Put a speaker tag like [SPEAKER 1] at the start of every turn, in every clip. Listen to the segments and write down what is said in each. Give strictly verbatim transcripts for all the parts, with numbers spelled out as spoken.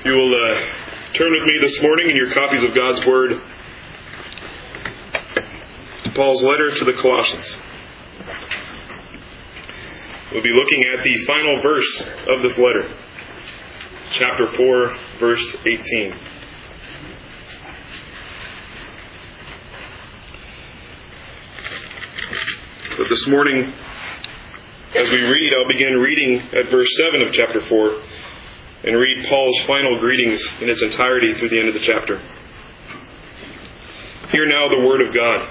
[SPEAKER 1] You will uh, turn with me this morning in your copies of God's Word to Paul's letter to the Colossians. We'll be looking at the final verse of this letter, chapter four, verse eighteen. But this morning, as we read, I'll begin reading at verse seven of chapter four and read Paul's final greetings in its entirety through the end of the chapter. Hear now the word of God.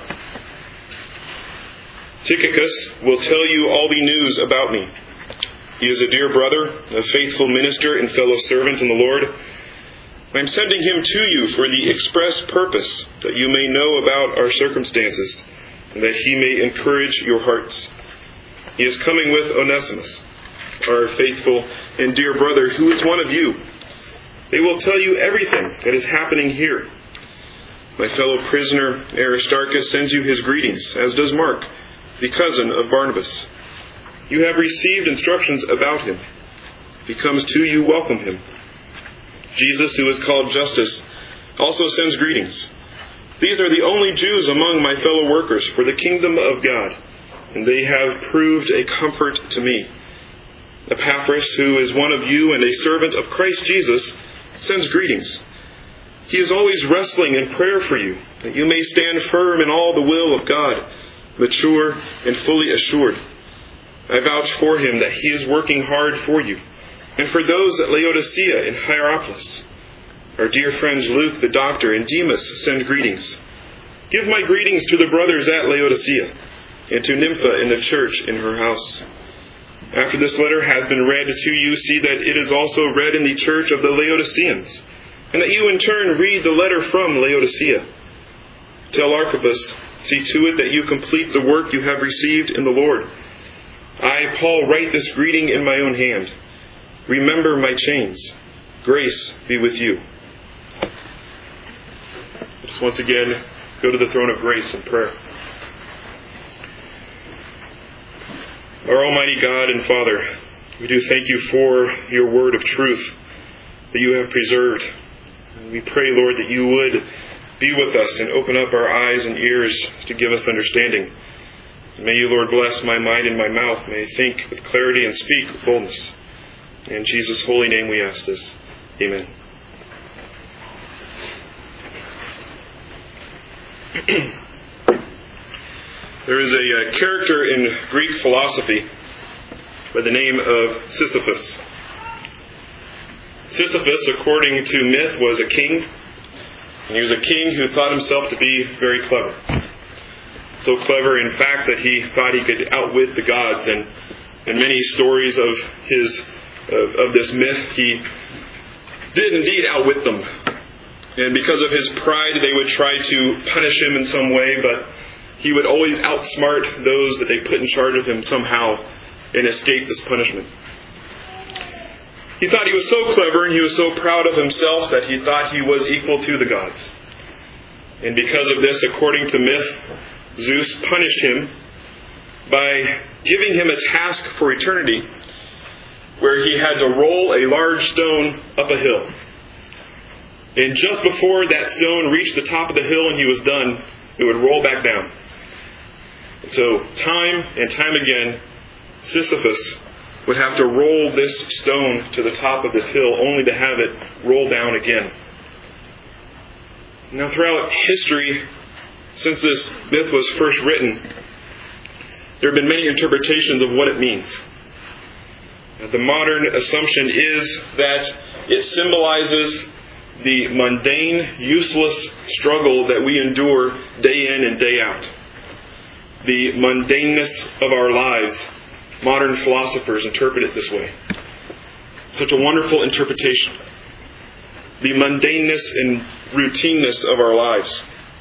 [SPEAKER 1] Tychicus will tell you all the news about me. He is a dear brother, a faithful minister and fellow servant in the Lord. I am sending him to you for the express purpose that you may know about our circumstances, and that he may encourage your hearts. He is coming with Onesimus, our faithful and dear brother, who is one of you. They will tell you everything that is happening here. My fellow prisoner Aristarchus sends you his greetings, as does Mark, the cousin of Barnabas. You have received instructions about him. If he comes to you, welcome him. Jesus, who is called Justus, also sends greetings. These are the only Jews among my fellow workers for the kingdom of God, and they have proved a comfort to me. Epaphras, who is one of you and a servant of Christ Jesus, sends greetings. He is always wrestling in prayer for you, that you may stand firm in all the will of God, mature and fully assured. I vouch for him that he is working hard for you, and for those at Laodicea and Hierapolis. Our dear friends Luke the doctor and Demas send greetings. Give my greetings to the brothers at Laodicea, and to Nympha in the church in her house. After this letter has been read to you, see that it is also read in the church of the Laodiceans, and that you in turn read the letter from Laodicea. Tell Archippus, see to it that you complete the work you have received in the Lord. I, Paul, write this greeting in my own hand. Remember my chains. Grace be with you. Let's once again go to the throne of grace in prayer. Our Almighty God and Father, we do thank you for your word of truth that you have preserved. And we pray, Lord, that you would be with us and open up our eyes and ears to give us understanding. May you, Lord, bless my mind and my mouth. May I think with clarity and speak with boldness. In Jesus' holy name we ask this. Amen. There is a uh, character in Greek philosophy by the name of Sisyphus. Sisyphus, according to myth, was a king. And he was a king who thought himself to be very clever. So clever, in fact, that he thought he could outwit the gods. And in many stories of his of, of this myth, he did indeed outwit them. And because of his pride, they would try to punish him in some way, but he would always outsmart those that they put in charge of him somehow and escape this punishment. He thought he was so clever and he was so proud of himself that he thought he was equal to the gods. And because of this, according to myth, Zeus punished him by giving him a task for eternity where he had to roll a large stone up a hill. And just before that stone reached the top of the hill and he was done, it would roll back down. So time and time again, Sisyphus would have to roll this stone to the top of this hill only to have it roll down again. Now throughout history, since this myth was first written, there have been many interpretations of what it means. The modern assumption is that it symbolizes the mundane, useless struggle that we endure day in and day out. The mundaneness of our lives. Modern philosophers interpret it this way. Such a wonderful interpretation. The mundaneness and routineness of our lives.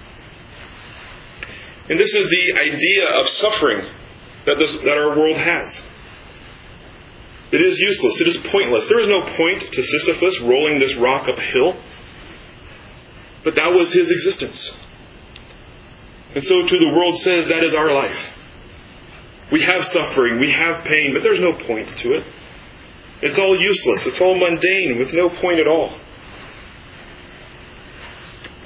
[SPEAKER 1] And this is the idea of suffering that, this, that our world has. It is useless. It is pointless. There is no point to Sisyphus rolling this rock up a hill. But that was his existence. And so too the world says that is our life. We have suffering, we have pain, but there's no point to it. It's all useless. It's all mundane with no point at all.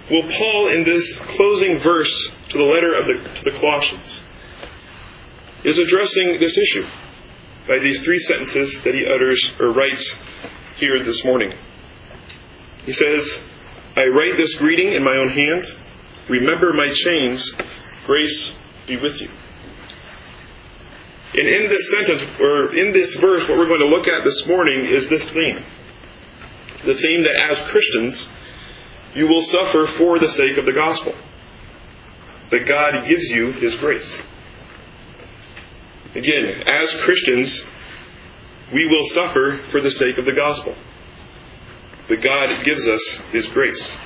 [SPEAKER 1] Well, Paul, in this closing verse to the letter of the, to the Colossians, is addressing this issue by these three sentences that he utters or writes here this morning. He says, I write this greeting in my own hand. Remember my chains. Grace be with you. And in this sentence, or in this verse, what we're going to look at this morning is this theme. The theme that as Christians, you will suffer for the sake of the gospel. That God gives you His grace. Again, as Christians, we will suffer for the sake of the gospel. But God gives us His grace.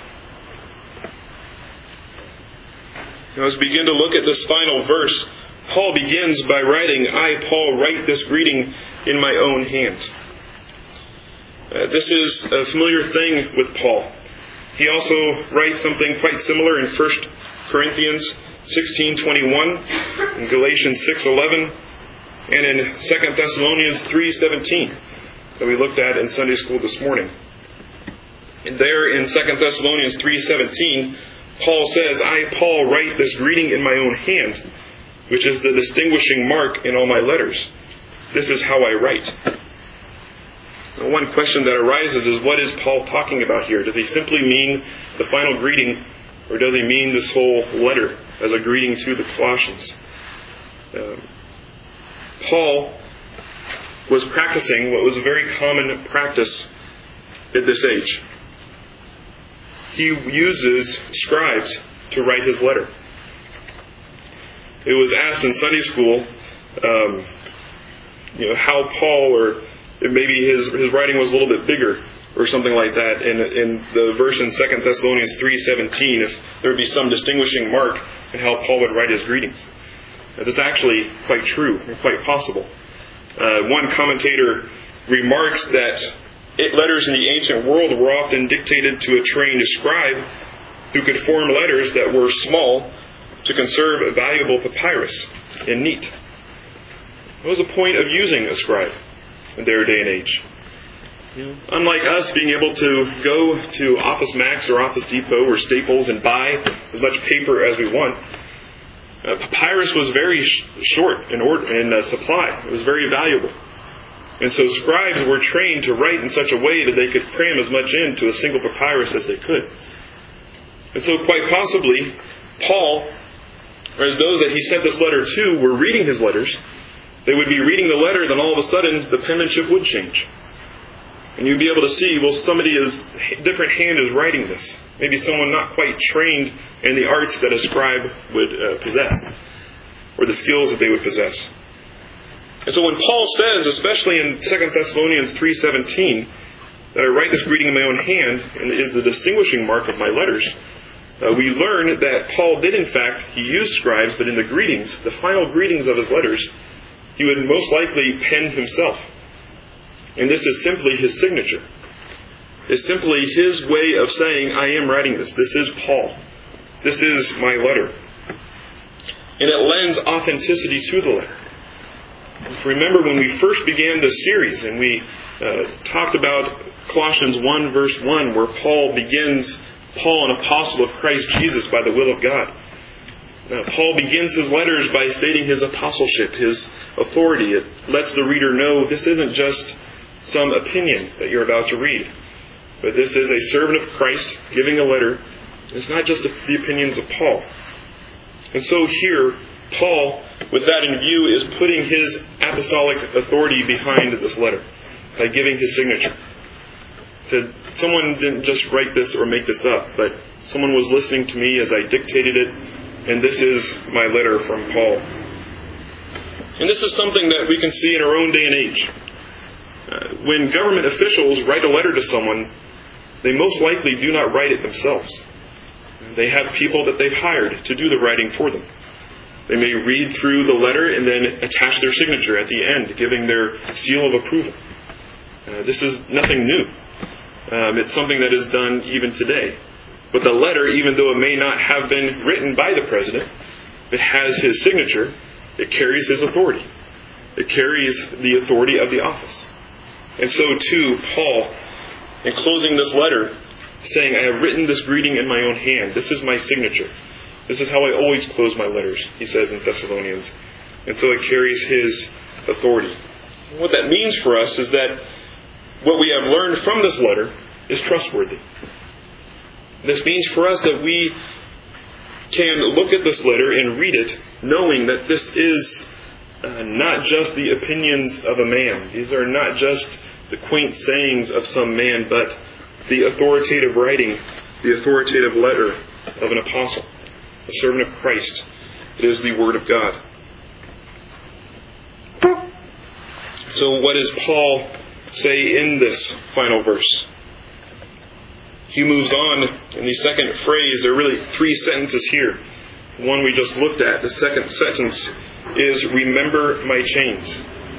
[SPEAKER 1] Now, as we begin to look at this final verse, Paul begins by writing, I, Paul, write this greeting in my own hand. Uh, this is a familiar thing with Paul. He also writes something quite similar in First Corinthians sixteen twenty-one, in Galatians six eleven, and in Second Thessalonians three seventeen that we looked at in Sunday school this morning. And there in Second Thessalonians three seventeen, Paul says, I, Paul, write this greeting in my own hand, which is the distinguishing mark in all my letters. This is how I write. Now, one question that arises is, what is Paul talking about here? Does he simply mean the final greeting, or does he mean this whole letter as a greeting to the Colossians? Um, Paul was practicing what was a very common practice at this age. He uses scribes to write his letter. It was asked in Sunday school, um, you know, how Paul, or maybe his his writing was a little bit bigger, or something like that. In in the verse in Second Thessalonians three seventeen, if there would be some distinguishing mark in how Paul would write his greetings. Now, that's actually quite true and quite possible. Uh, one commentator remarks that it, letters in the ancient world were often dictated to a trained scribe who could form letters that were small to conserve a valuable papyrus and neat. What was the point of using a scribe in their day and age? You know, unlike us being able to go to Office Max or Office Depot or Staples and buy as much paper as we want, uh, papyrus was very sh- short in, order, in uh, supply. It was very valuable. And so scribes were trained to write in such a way that they could cram as much into a single papyrus as they could. And so quite possibly, Paul, or as those that he sent this letter to were reading his letters, they would be reading the letter, then all of a sudden the penmanship would change. And you'd be able to see, well, somebody is, different hand is writing this. Maybe someone not quite trained in the arts that a scribe would uh, possess, or the skills that they would possess. And so when Paul says, especially in Second Thessalonians three seventeen, that I write this greeting in my own hand, and is the distinguishing mark of my letters, uh, we learn that Paul did in fact, he used scribes, but in the greetings, the final greetings of his letters, he would most likely pen himself. And this is simply his signature. It's simply his way of saying, I am writing this. This is Paul. This is my letter. And it lends authenticity to the letter. If you remember when we first began this series and we uh, talked about Colossians one verse one, where Paul begins, Paul, an apostle of Christ Jesus by the will of God. Uh, Paul begins his letters by stating his apostleship, his authority. It lets the reader know this isn't just some opinion that you're about to read, but this is a servant of Christ giving a letter. It's not just the opinions of Paul. And so here, Paul, with that in view, is putting his apostolic authority behind this letter by giving his signature. So someone didn't just write this or make this up, but someone was listening to me as I dictated it, and this is my letter from Paul. And this is something that we can see in our own day and age. Uh, when government officials write a letter to someone, they most likely do not write it themselves. They have people that they've hired to do the writing for them. They may read through the letter and then attach their signature at the end, giving their seal of approval. Uh, this is nothing new. Um, it's something that is done even today. But the letter, even though it may not have been written by the president, it has his signature. It carries his authority. It carries the authority of the office. And so too, Paul, in closing this letter, saying, I have written this greeting in my own hand. This is my signature. This is how I always close my letters, he says in Thessalonians. And so it carries his authority. What that means for us is that what we have learned from this letter is trustworthy. This means for us that we can look at this letter and read it knowing that this is uh, not just the opinions of a man. These are not just the quaint sayings of some man, but the authoritative writing, the authoritative letter of an apostle, a servant of Christ. It is the Word of God. So what does Paul say in this final verse? He moves on in the second phrase. There are really three sentences here. The one we just looked at, the second sentence, is remember my chains.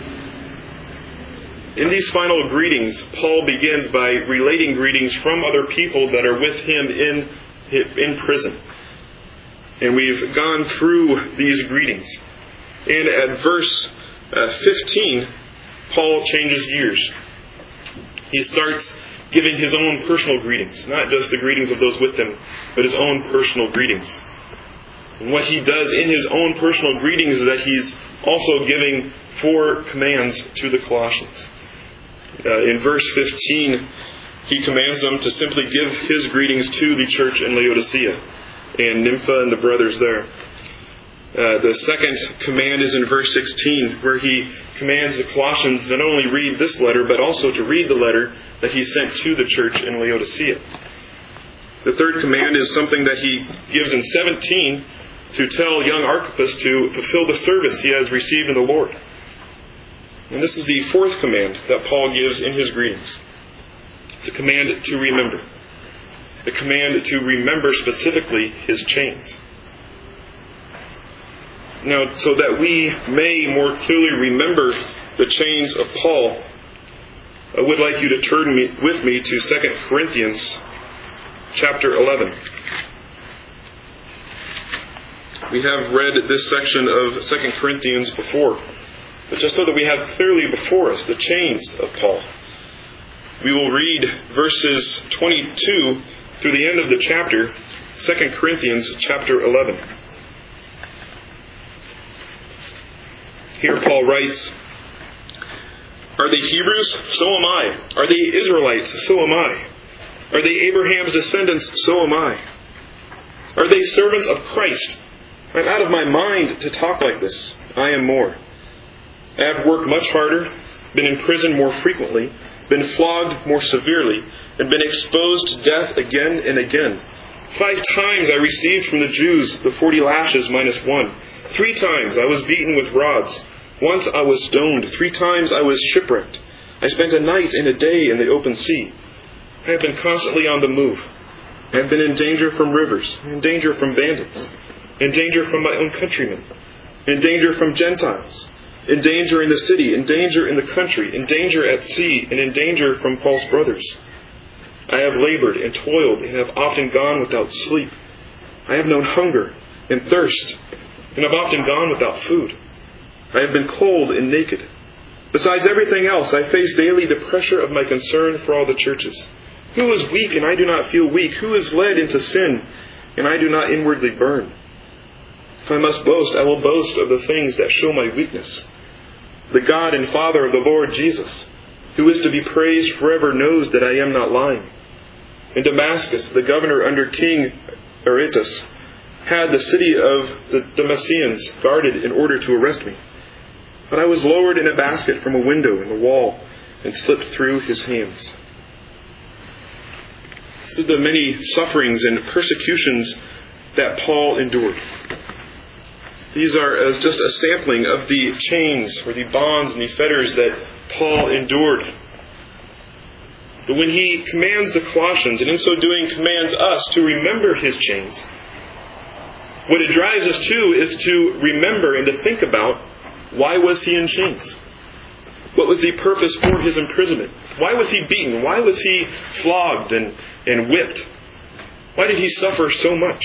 [SPEAKER 1] In these final greetings, Paul begins by relating greetings from other people that are with him in, in prison. And we've gone through these greetings. And at verse uh, fifteen, Paul changes gears. He starts giving his own personal greetings, not just the greetings of those with him, but his own personal greetings. And what he does in his own personal greetings is that he's also giving four commands to the Colossians. Uh, in verse fifteen, he commands them to simply give his greetings to the church in Laodicea and Nympha and the brothers there. Uh, the second command is in verse sixteen, where he commands the Colossians not only read this letter, but also to read the letter that he sent to the church in Laodicea. The third command is something that he gives in seventeen to tell young Archippus to fulfill the service he has received in the Lord. And this is the fourth command that Paul gives in his greetings. It's a command to remember. The command to remember specifically his chains. Now, so that we may more clearly remember the chains of Paul, I would like you to turn me, with me to Second Corinthians chapter eleven. We have read this section of Second Corinthians before, but just so that we have clearly before us the chains of Paul, we will read verses twenty-two through the end of the chapter, Second Corinthians chapter eleven. Here Paul writes, Are they Hebrews? So am I. Are they Israelites? So am I. Are they Abraham's descendants? So am I. Are they servants of Christ? I'm out of my mind to talk like this. I am more. I have worked much harder, been in prison more frequently, been flogged more severely, and been exposed to death again and again. Five times I received from the Jews the forty lashes minus one. Three times I was beaten with rods. Once I was stoned. Three times I was shipwrecked. I spent a night and a day in the open sea. I have been constantly on the move. I have been in danger from rivers, in danger from bandits, in danger from my own countrymen, in danger from Gentiles, in danger in the city, in danger in the country, in danger at sea, and in danger from false brothers. I have labored and toiled and have often gone without sleep. I have known hunger and thirst, and have often gone without food. I have been cold and naked. Besides everything else, I face daily the pressure of my concern for all the churches. Who is weak and I do not feel weak? Who is led into sin and I do not inwardly burn? If I must boast, I will boast of the things that show my weakness. The God and Father of the Lord Jesus, who is to be praised forever, knows that I am not lying. In Damascus, the governor under King Aretas had the city of the Damascenes guarded in order to arrest me. But I was lowered in a basket from a window in the wall and slipped through his hands. These are the many sufferings and persecutions that Paul endured. These are as just a sampling of the chains or the bonds and the fetters that Paul endured. But when he commands the Colossians, and in so doing commands us to remember his chains, what it drives us to is to remember and to think about, why was he in chains? What was the purpose for his imprisonment? Why was he beaten? Why was he flogged and, and whipped? Why did he suffer so much?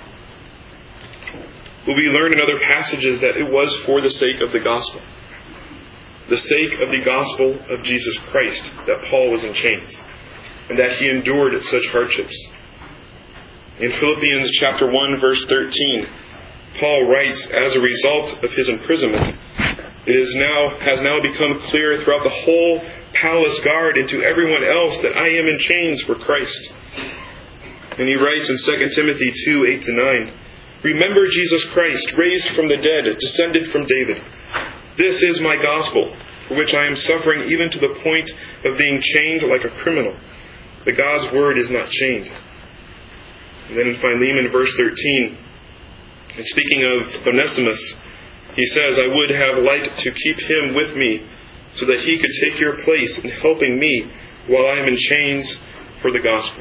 [SPEAKER 1] Well, we learn in other passages that it was for the sake of the gospel. The sake of the gospel of Jesus Christ that Paul was in chains. and that he endured such hardships. In Philippians chapter one, verse thirteen, Paul writes, as a result of his imprisonment, it is now has now become clear throughout the whole palace guard and to everyone else that I am in chains for Christ. And he writes in Second Timothy two, eight to nine, remember Jesus Christ, raised from the dead, descended from David. This is my gospel, for which I am suffering even to the point of being chained like a criminal. But God's word is not chained. And then in Philemon verse thirteen, and speaking of Onesimus, he says, I would have liked to keep him with me so that he could take your place in helping me while I am in chains for the gospel.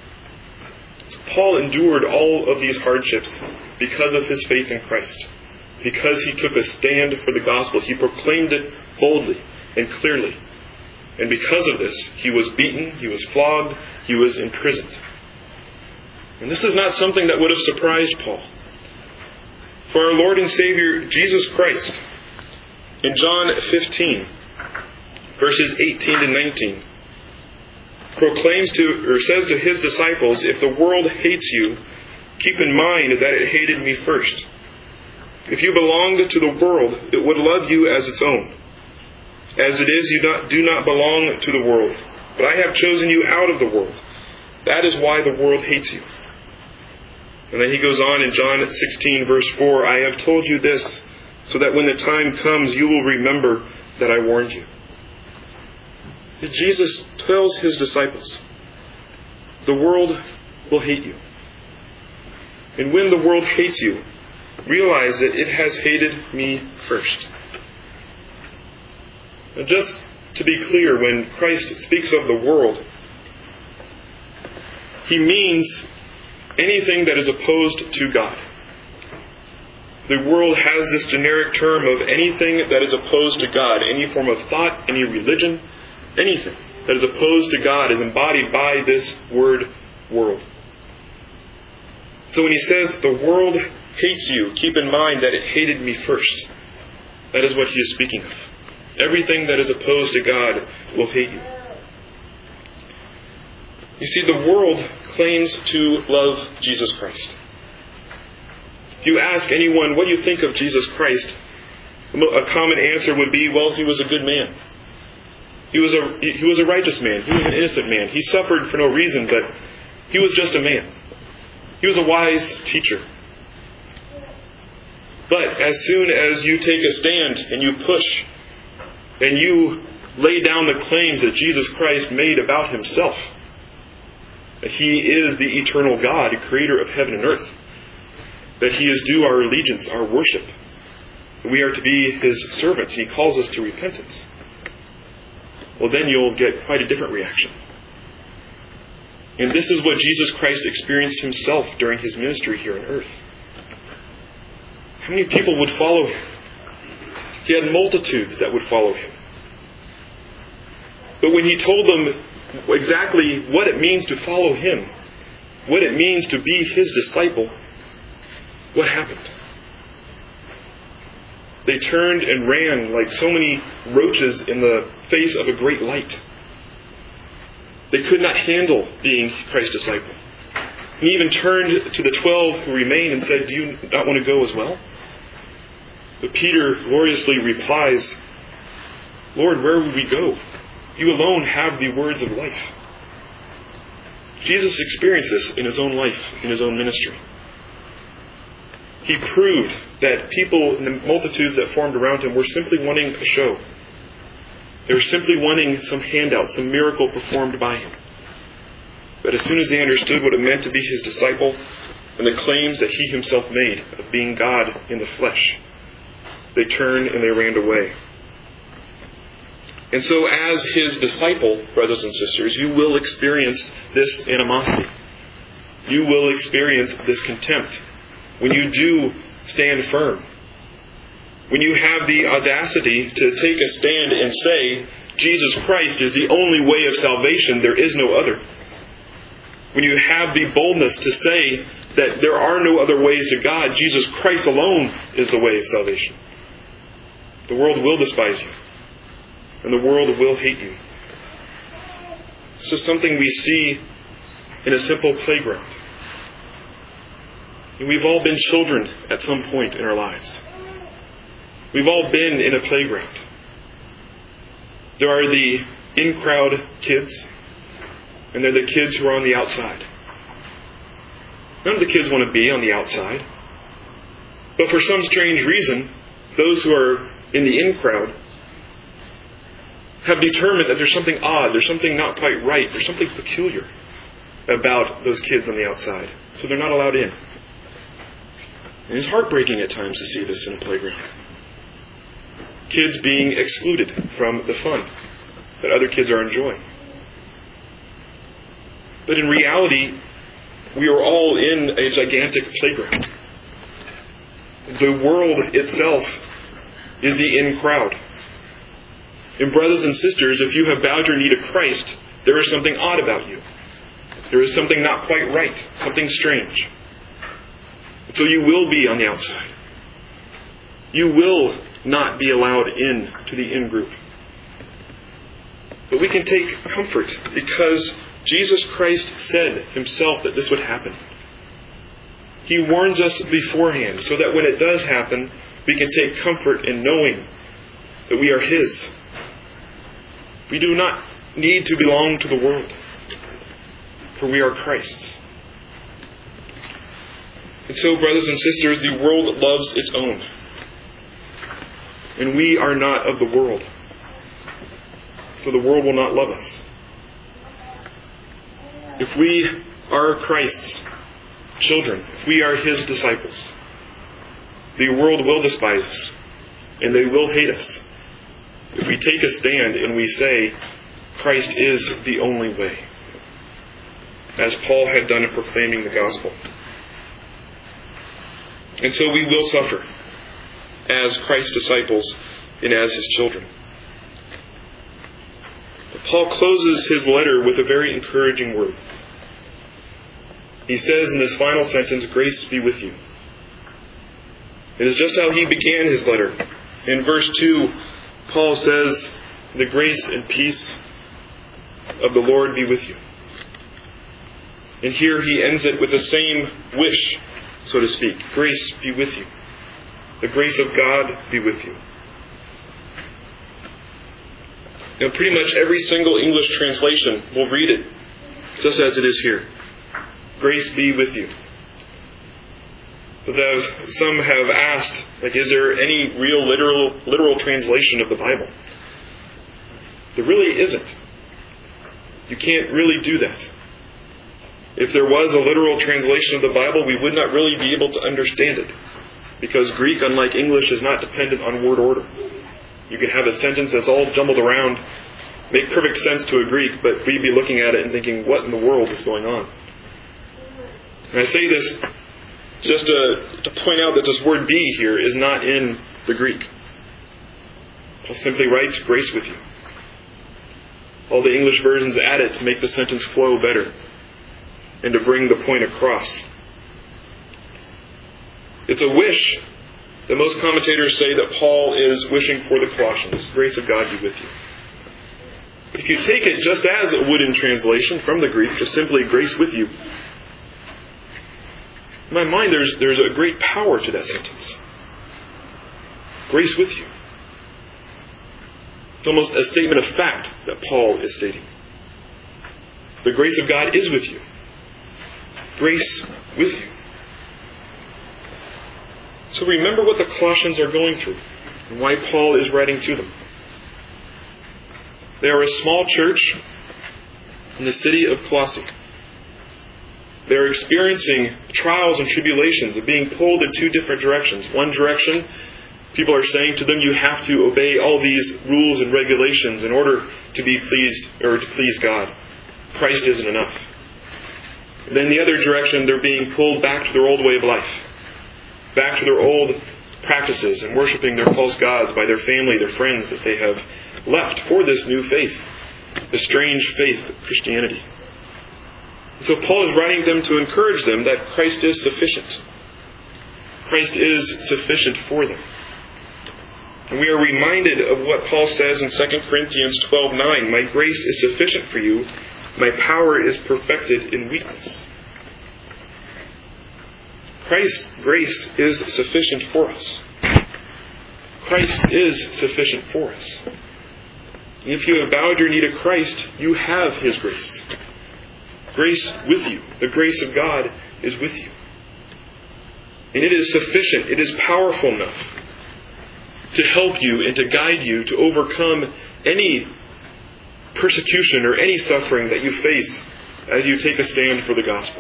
[SPEAKER 1] Paul endured all of these hardships because of his faith in Christ. Because he took a stand for the gospel. He proclaimed it boldly and clearly. And because of this, he was beaten, he was flogged, he was imprisoned. And this is not something that would have surprised Paul. For our Lord and Savior, Jesus Christ, in John fifteen, verses eighteen to nineteen, proclaims to, or says to his disciples, if the world hates you, keep in mind that it hated me first. If you belonged to the world, it would love you as its own. As it is, you not, do not belong to the world, but I have chosen you out of the world. That is why the world hates you. And then he goes on in John sixteen, verse four, I have told you this, so that when the time comes, you will remember that I warned you. Jesus tells his disciples, the world will hate you. And when the world hates you, realize that it has hated me first. Now, just to be clear, when Christ speaks of the world, he means anything that is opposed to God. The world has this generic term of anything that is opposed to God, any form of thought, any religion, anything that is opposed to God is embodied by this word world. So when he says the world hates you, keep in mind that it hated me first. That is what he is speaking of. Everything that is opposed to God will hate you. You see, the world claims to love Jesus Christ. If you ask anyone what you think of Jesus Christ, a common answer would be, well, he was a good man. He was a he was a righteous man. He was an innocent man. He suffered for no reason, but he was just a man. He was a wise teacher. But as soon as you take a stand and you push and you lay down the claims that Jesus Christ made about himself, that he is the eternal God, creator of heaven and earth, that he is due our allegiance, our worship, that we are to be his servants, he calls us to repentance, well, then you'll get quite a different reaction. And this is what Jesus Christ experienced himself during his ministry here on earth. How many people would follow him? He had multitudes that would follow him. But when he told them exactly what it means to follow him, what it means to be his disciple, what happened? They turned and ran like so many roaches in the face of a great light. They could not handle being Christ's disciple. He even turned to the twelve who remained and said, do you not want to go as well? But Peter gloriously replies, Lord, where would we go? You alone have the words of life. Jesus experienced this in his own life, in his own ministry. He proved that people in the multitudes that formed around him were simply wanting a show. They were simply wanting some handout, some miracle performed by him. But as soon as they understood what it meant to be his disciple and the claims that he himself made of being God in the flesh, they turned and they ran away. And so as his disciple, brothers and sisters, you will experience this animosity. You will experience this contempt when you do stand firm. When you have the audacity to take a stand and say, Jesus Christ is the only way of salvation, there is no other. When you have the boldness to say that there are no other ways to God, Jesus Christ alone is the way of salvation. The world will despise you. And the world will hate you. This is something we see in a simple playground. And we've all been children at some point in our lives. We've all been in a playground. There are the in-crowd kids, and they're the kids who are on the outside. None of the kids want to be on the outside. But for some strange reason, those who are in the in-crowd have determined that there's something odd, there's something not quite right, there's something peculiar about those kids on the outside. So they're not allowed in. And it's heartbreaking at times to see this in a playground. Kids being excluded from the fun that other kids are enjoying. But in reality, we are all in a gigantic playground. The world itself is the in crowd. And brothers and sisters, if you have bowed your knee to Christ, there is something odd about you. There is something not quite right, something strange. So you will be on the outside. You will not be allowed in to the in-group. But we can take comfort because Jesus Christ said himself that this would happen. He warns us beforehand so that when it does happen, we can take comfort in knowing that we are His. We do not need to belong to the world, for we are Christ's. And so, brothers and sisters, the world loves its own. And we are not of the world. So the world will not love us. If we are Christ's children, if we are His disciples, the world will despise us. And they will hate us. If we take a stand and we say, Christ is the only way. As Paul had done in proclaiming the gospel. And so we will suffer as Christ's disciples and as His children. But Paul closes his letter with a very encouraging word. He says in this final sentence, grace be with you. It is just how he began his letter. In verse two, Paul says, the grace and peace of the Lord be with you. And here he ends it with the same wish, so to speak. Grace be with you. The grace of God be with you. Now, pretty much every single English translation will read it just as it is here. Grace be with you. But as some have asked, like, is there any real literal literal translation of the Bible? There really isn't. You can't really do that. If there was a literal translation of the Bible, we would not really be able to understand it. Because Greek, unlike English, is not dependent on word order. You can have a sentence that's all jumbled around, make perfect sense to a Greek, but we'd be looking at it and thinking, what in the world is going on? And I say this just to, to point out that this word be here is not in the Greek. Paul simply writes, grace with you. All the English versions add it to make the sentence flow better and to bring the point across. It's a wish that most commentators say that Paul is wishing for the Colossians. Grace of God be with you. If you take it just as it would in translation from the Greek, just simply grace with you, in my mind there's, there's a great power to that sentence. Grace with you. It's almost a statement of fact that Paul is stating. The grace of God is with you. Grace with you. So remember what the Colossians are going through and why Paul is writing to them. They are a small church in the city of Colossae. They are experiencing trials and tribulations of being pulled in two different directions. One direction, people are saying to them, you have to obey all these rules and regulations in order to be pleased or to please God. Christ isn't enough. Then the other direction, they're being pulled back to their old way of life. Back to their old practices and worshiping their false gods by their family, their friends that they have left for this new faith, the strange faith of Christianity. So Paul is writing them to encourage them that Christ is sufficient. Christ is sufficient for them. And we are reminded of what Paul says in Second Corinthians twelve nine, my grace is sufficient for you, My power is perfected in weakness. Christ's grace is sufficient for us. Christ is sufficient for us. If you have bowed your knee to Christ, you have His grace. Grace with you. The grace of God is with you. And it is sufficient, it is powerful enough to help you and to guide you to overcome any persecution or any suffering that you face as you take a stand for the gospel.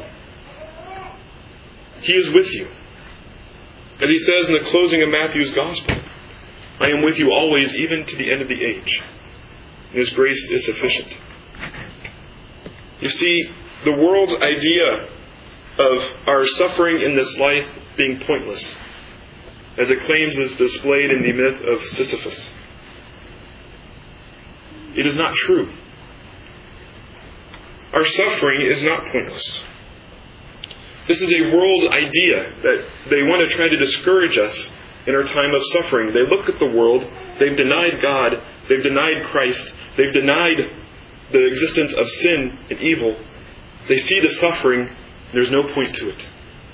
[SPEAKER 1] He is with you. As He says in the closing of Matthew's gospel, I am with you always, even to the end of the age. And His grace is sufficient. You see, the world's idea of our suffering in this life being pointless, as it claims is displayed in the myth of Sisyphus. It is not true. Our suffering is not pointless. This is a world idea that they want to try to discourage us in our time of suffering. They look at the world, they've denied God, they've denied Christ, they've denied the existence of sin and evil. They see the suffering, there's no point to it.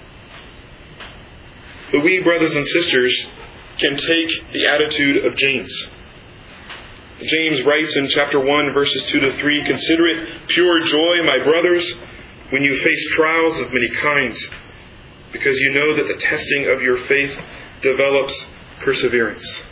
[SPEAKER 1] But we, brothers and sisters, can take the attitude of James. James writes in chapter one, verses two to three, Consider it pure joy, my brothers, when you face trials of many kinds, because you know that the testing of your faith develops perseverance.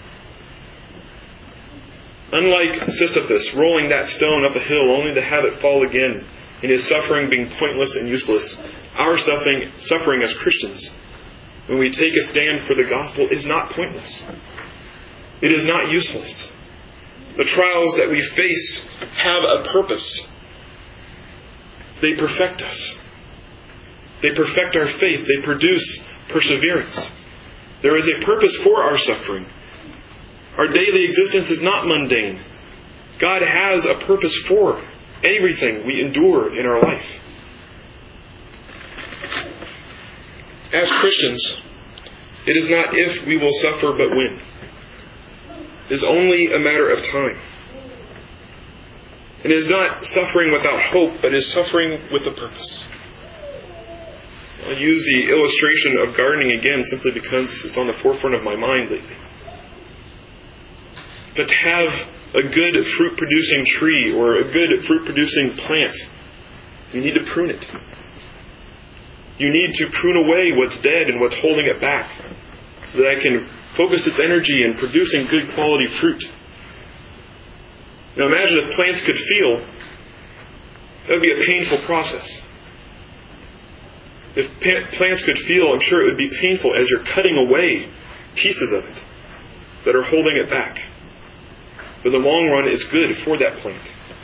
[SPEAKER 1] Unlike Sisyphus rolling that stone up a hill only to have it fall again, and his suffering being pointless and useless, our suffering, suffering as Christians, when we take a stand for the gospel, is not pointless. It is not useless. The trials that we face have a purpose. They perfect us. They perfect our faith. They produce perseverance. There is a purpose for our suffering. Our daily existence is not mundane. God has a purpose for everything we endure in our life. As Christians, it is not if we will suffer, but when. It is only a matter of time. It is not suffering without hope, but is suffering with a purpose. I'll use the illustration of gardening again simply because it's on the forefront of my mind lately. But to have a good fruit-producing tree or a good fruit-producing plant, you need to prune it. You need to prune away what's dead and what's holding it back so that it can focus its energy in producing good quality fruit. Now imagine if plants could feel, that would be a painful process. If plants could feel, I'm sure it would be painful as you're cutting away pieces of it that are holding it back. But in the long run, it's good for that plant.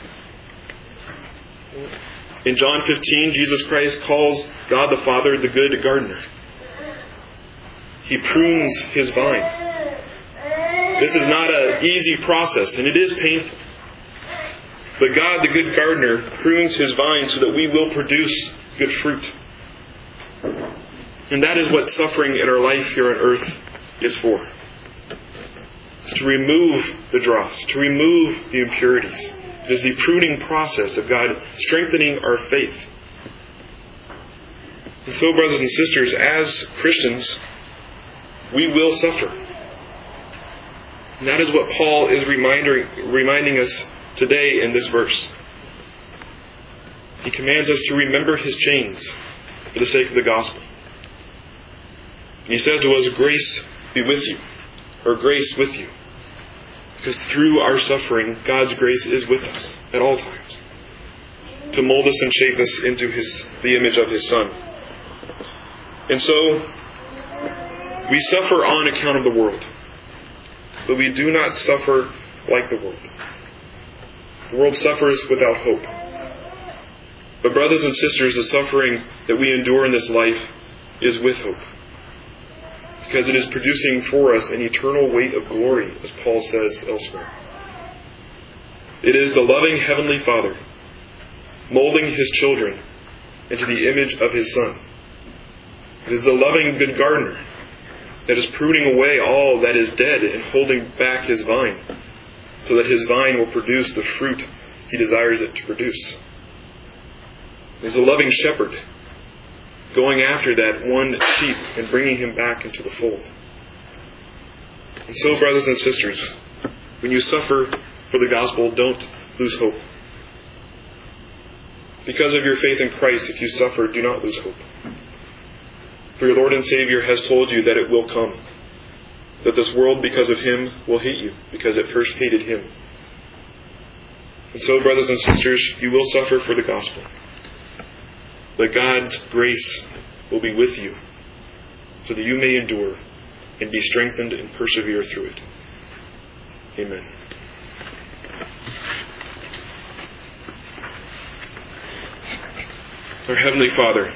[SPEAKER 1] In John fifteen, Jesus Christ calls God the Father the good gardener. He prunes His vine. This is not an easy process, and it is painful. But God, the good gardener, prunes His vine so that we will produce good fruit. And that is what suffering in our life here on earth is for. It's to remove the dross, to remove the impurities. It is the pruning process of God strengthening our faith. And so, brothers and sisters, as Christians, we will suffer. And that is what Paul is reminding, reminding us today in this verse. He commands us to remember his chains for the sake of the gospel. And he says to us, grace be with you, or grace with you. Because through our suffering, God's grace is with us at all times, to mold us and shape us into his, the image of His Son. And so, we suffer on account of the world, but we do not suffer like the world. The world suffers without hope. But brothers and sisters, the suffering that we endure in this life is with hope, because it is producing for us an eternal weight of glory, as Paul says elsewhere. It is the loving Heavenly Father molding His children into the image of His Son. It is the loving good gardener that is pruning away all that is dead and holding back His vine, so that His vine will produce the fruit He desires it to produce. is a loving shepherd, going after that one sheep and bringing him back into the fold. And so, brothers and sisters, when you suffer for the gospel, don't lose hope. Because of your faith in Christ, if you suffer, do not lose hope. For your Lord and Savior has told you that it will come. That this world, because of Him, will hate you, because it first hated Him. And so, brothers and sisters, you will suffer for the gospel. But God's grace will be with you, so that you may endure and be strengthened and persevere through it. Amen. Our Heavenly Father,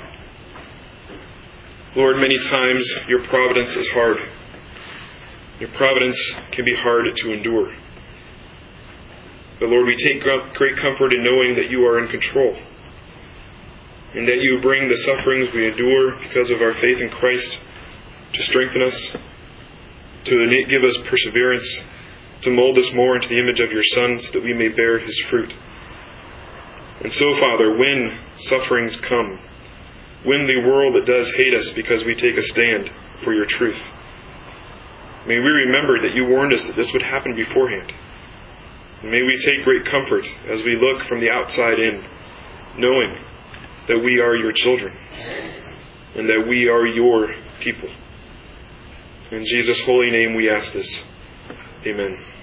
[SPEAKER 1] Lord, many times your providence is hard. Your providence can be hard to endure. But Lord, we take great comfort in knowing that you are in control, and that you bring the sufferings we endure because of our faith in Christ to strengthen us, to give us perseverance, to mold us more into the image of your Son so that we may bear His fruit. And so, Father, when sufferings come, when the world does hate us because we take a stand for your truth, may we remember that you warned us that this would happen beforehand. And may we take great comfort as we look from the outside in, knowing that we are your children and that we are your people. In Jesus' holy name we ask this. Amen.